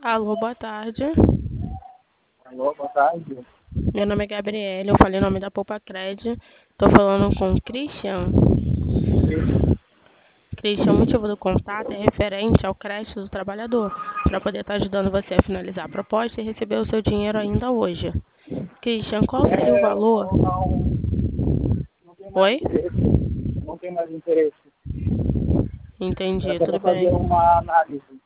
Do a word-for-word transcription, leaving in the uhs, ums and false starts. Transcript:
Alô, boa tarde. Alô, boa tarde. Meu nome é Gabriela, eu falei o nome da Poupa Cred. Tô falando com o Christian. Christian, o motivo do contato é referente ao crédito do trabalhador, para poder estar ajudando você a finalizar a proposta e receber o seu dinheiro ainda hoje. Christian, qual seria o É, valor? não, não, não tem mais Oi? interesse. Não tem mais interesse. Entendi, Era só tudo para fazer bem. uma análise.